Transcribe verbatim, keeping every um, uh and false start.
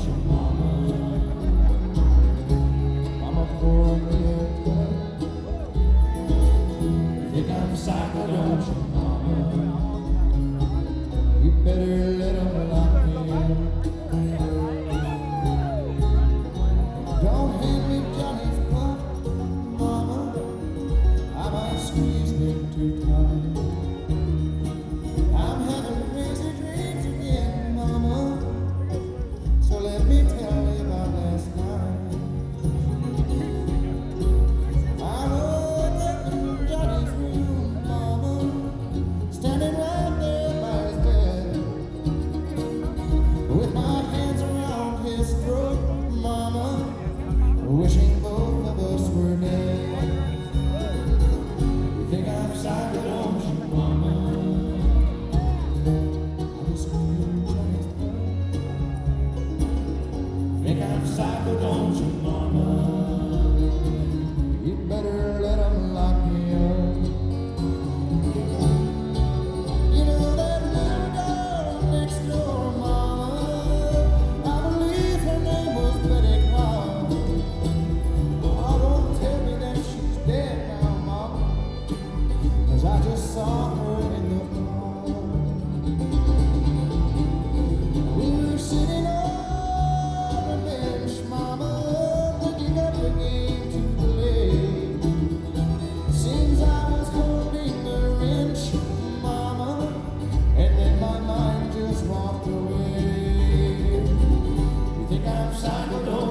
you, mama? Mama, pour me a cup. Think I'm psycho, don't you, mama? You better let 'em lock me in. Don't hand me Johnny's pup, mama. I might squeeze him too tight. I'm having crazy dreams again, mama. So let me tell you about last night. I woke up in Johnny's room, mama, standing right there by his bed, with my hands around his throat, mama, wishing both of us were dead. You think I'm psycho, don't you, mama? I was screaming Johnny's blood. Think I'm psycho, don't you, mama? You better let 'em lock me up. You know that little girl next door, mama, I believe her name was Betty Clark. Oh, don't tell me that she's dead now, mama, 'cause I just saw her in the park. We were sitting on a bench, mama, looking at the game to play. Seems I was holding the wrench, mama, and then my mind just walked away. You think I'm psycho?